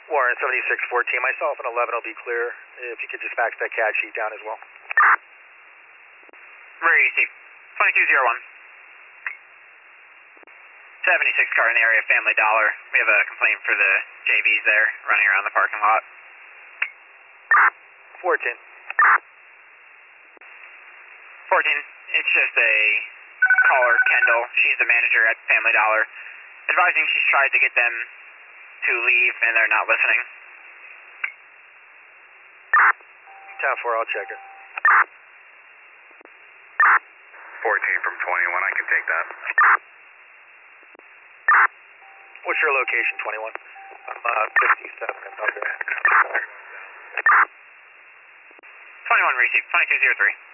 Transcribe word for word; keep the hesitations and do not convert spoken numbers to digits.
Warren, seventy-six fourteen, myself and eleven will be clear. If you could just fax that C A D sheet down as well. Received. twenty-two oh one. seventy-six car in the area, Family Dollar. We have a complaint for the J Vs there, running around the parking lot. fourteen. fourteen, it's just a caller, Kendall. She's the manager at Family Dollar. Advising she's tried to get them to leave and they're not listening. ten four, I'll check it. fourteen from twenty-one, I can take that. What's your location, twenty-one? I'm uh, fifty-seven and up there. twenty-one received, twenty-two oh three.